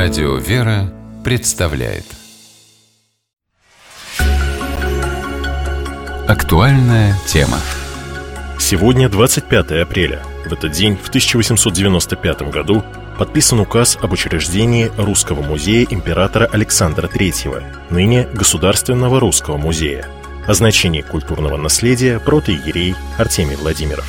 Радио «Вера» представляет актуальная тема. Сегодня 25 апреля. В этот день, в 1895 году, подписан указ об учреждении Русского музея императора Александра III, ныне Государственного русского музея. О значении культурного наследия протоиерей Артемий Владимиров.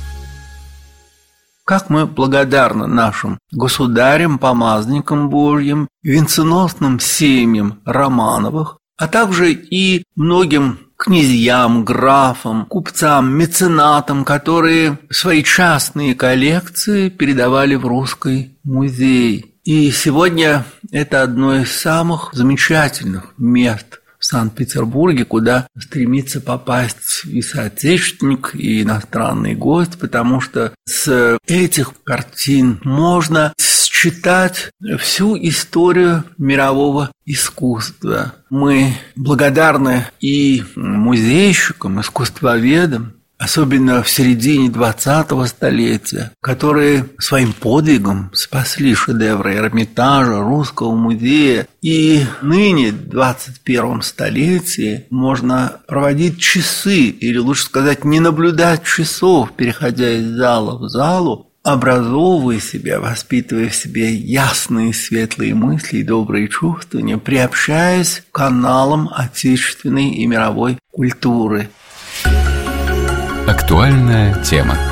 Как мы благодарны нашим государям, помазанникам Божьим, венценосным семьям Романовых, а также и многим князьям, графам, купцам, меценатам, которые свои частные коллекции передавали в Русский музей. И сегодня это одно из самых замечательных мест в Санкт-Петербурге, куда стремится попасть и соотечественник, и иностранный гость, потому что с этих картин можно считать всю историю мирового искусства. Мы благодарны и музейщикам, искусствоведам, особенно в середине 20-го столетия, которые своим подвигом спасли шедевры Эрмитажа, Русского музея. И ныне, в 21 столетии, можно проводить часы, или лучше сказать, не наблюдать часов, переходя из зала в залу, образовывая себя, воспитывая в себе ясные, светлые мысли и добрые чувствования, приобщаясь к каналам отечественной и мировой культуры. Актуальная тема.